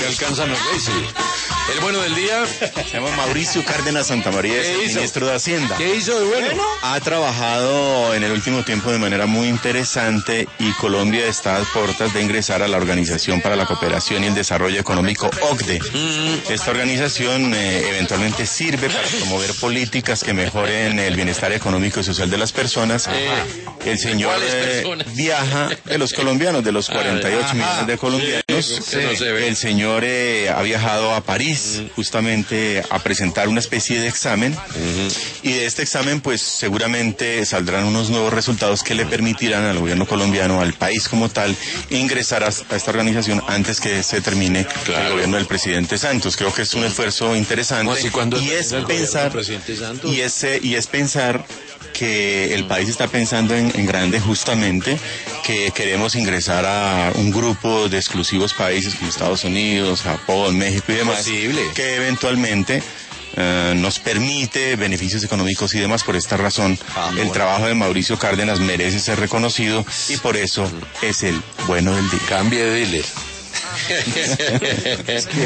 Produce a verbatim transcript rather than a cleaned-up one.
que alcanzan los reyes. El bueno del día. Se llama Mauricio Cárdenas Santamaría, es el ministro de Hacienda. ¿Qué hizo de bueno? Ha trabajado en el último tiempo de manera muy interesante y Colombia está a puertas de ingresar a la Organización para la Cooperación y el Desarrollo Económico, O C D E. Mm. Esta organización eh, eventualmente sirve para promover políticas que mejoren el bienestar económico y social de las personas. Eh, el señor eh, viaja, de los colombianos, de los cuarenta y ocho Ajá. millones de colombianos, sí, no se ve. el señor eh, ha viajado a París justamente a presentar una especie de examen uh-huh. y de este examen pues seguramente saldrán unos nuevos resultados que le permitirán al gobierno colombiano, al país como tal, ingresar a, a esta organización antes que se termine claro. el gobierno del presidente Santos. Creo que es un esfuerzo interesante no, y es pensar y ese y es pensar que el país está pensando en, en grande justamente, que queremos ingresar a un grupo de exclusivos países como Estados Unidos, Japón, México y demás, posible. que eventualmente uh, nos permite beneficios económicos y demás. Por esta razón, ah, el bueno. trabajo de Mauricio Cárdenas merece ser reconocido y por eso es el bueno del día. Cambie de dile.